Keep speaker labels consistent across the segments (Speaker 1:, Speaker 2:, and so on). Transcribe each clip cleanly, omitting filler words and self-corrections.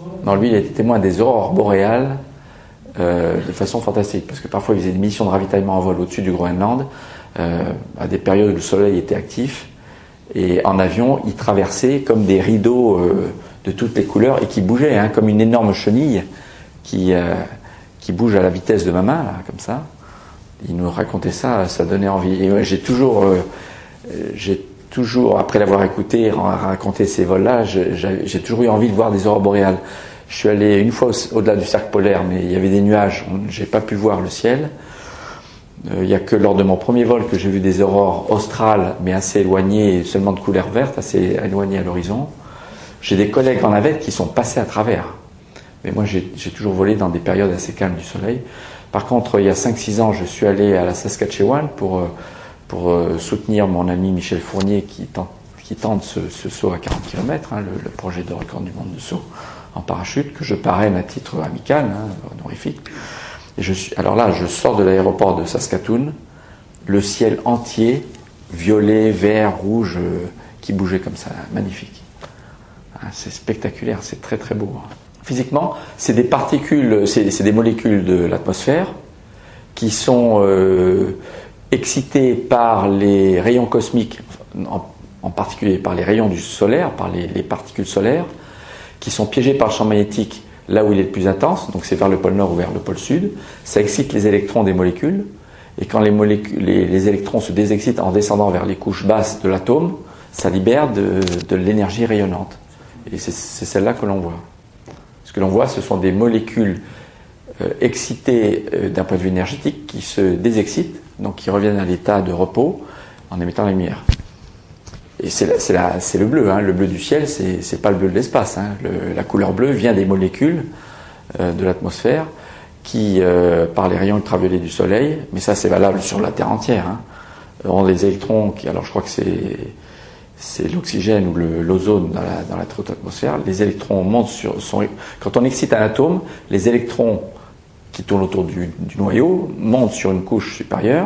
Speaker 1: Non, lui, il a été témoin des aurores boréales de façon fantastique, parce que parfois il faisait des missions de ravitaillement en vol au-dessus du Groenland, à des périodes où le soleil était actif, et en avion, il traversait comme des rideaux de toutes les couleurs et qui bougeaient, hein, comme une énorme chenille qui bouge à la vitesse de ma main, là, comme ça. Il nous racontait ça, ça donnait envie. Et ouais, j'ai toujours, après l'avoir écouté raconter ces vols-là, j'ai toujours eu envie de voir des aurores boréales. Je suis allé une fois au-delà du cercle polaire, mais il y avait des nuages, j'ai pas pu voir le ciel. Il n'y a que lors de mon premier vol que j'ai vu des aurores australes, mais assez éloignées, seulement de couleur verte, assez éloignées à l'horizon. J'ai des collègues en navette qui sont passés à travers. Mais moi, j'ai toujours volé dans des périodes assez calmes du soleil. Par contre, il y a 5-6 ans, je suis allé à la Saskatchewan pour soutenir mon ami Michel Fournier qui tente ce saut à 40 km, hein, le projet de record du monde de saut en parachute, que je parraine à titre amical, hein, honorifique. Et alors là, je sors de l'aéroport de Saskatoon, le ciel entier, violet, vert, rouge, qui bougeait comme ça, magnifique. C'est spectaculaire, c'est très très beau. Physiquement, c'est des particules, c'est des molécules de l'atmosphère qui sont excitées par les rayons cosmiques, en particulier par les rayons du solaire, par les particules solaires, qui sont piégées par le champ magnétique là où il est le plus intense, donc c'est vers le pôle nord ou vers le pôle sud. Ça excite les électrons des molécules, et quand les électrons se désexcitent en descendant vers les couches basses de l'atome, ça libère de l'énergie rayonnante. Et c'est celle-là que l'on voit. Ce que l'on voit, ce sont des molécules excitées d'un point de vue énergétique qui se désexcitent, donc qui reviennent à l'état de repos en émettant la lumière. Et c'est le bleu, hein. Le bleu du ciel, c'est pas le bleu de l'espace, hein. La couleur bleue vient des molécules de l'atmosphère qui, par les rayons ultraviolets du soleil, mais ça c'est valable sur la Terre entière, hein, ont des électrons qui, alors je crois que c'est l'oxygène ou l'ozone dans la haute atmosphère. Les électrons montent quand on excite un atome, les électrons qui tournent autour du noyau montent sur une couche supérieure.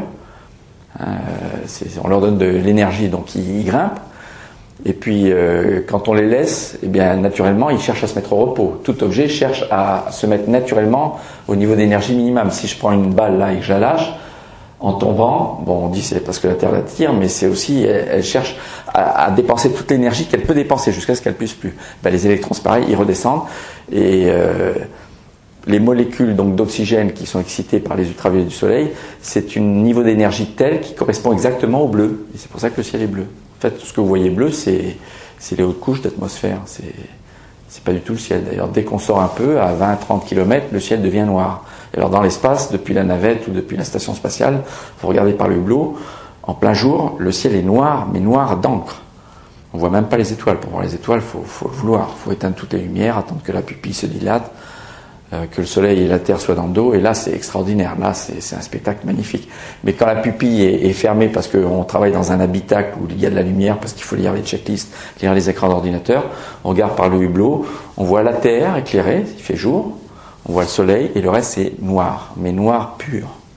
Speaker 1: On leur donne de l'énergie, donc ils grimpent. Et puis, quand on les laisse, eh bien, naturellement, ils cherchent à se mettre au repos. Tout objet cherche à se mettre naturellement au niveau d'énergie minimum. Si je prends une balle là et que je la lâche, en tombant, bon, on dit c'est parce que la Terre l'attire, mais c'est aussi, elle cherche à dépenser toute l'énergie qu'elle peut dépenser jusqu'à ce qu'elle puisse plus. Ben, les électrons, c'est pareil, ils redescendent. Et les molécules donc d'oxygène qui sont excitées par les ultraviolets du soleil, c'est un niveau d'énergie tel qui correspond exactement au bleu. Et c'est pour ça que le ciel est bleu. En fait, tout ce que vous voyez bleu, c'est les hautes couches d'atmosphère. C'est pas du tout le ciel. D'ailleurs, dès qu'on sort un peu, à 20-30 km, le ciel devient noir. Et alors dans l'espace, depuis la navette ou depuis la station spatiale, vous regardez par le hublot, en plein jour, le ciel est noir, mais noir d'encre. On voit même pas les étoiles. Pour voir les étoiles, faut le vouloir. Faut éteindre toutes les lumières, attendre que la pupille se dilate, que le soleil et la terre soient dans le dos, et là c'est extraordinaire, là c'est un spectacle magnifique. Mais quand la pupille est fermée parce qu'on travaille dans un habitacle où il y a de la lumière, parce qu'il faut lire les checklists, lire les écrans d'ordinateur, on regarde par le hublot, on voit la terre éclairée, il fait jour, on voit le soleil, et le reste c'est noir, mais noir pur.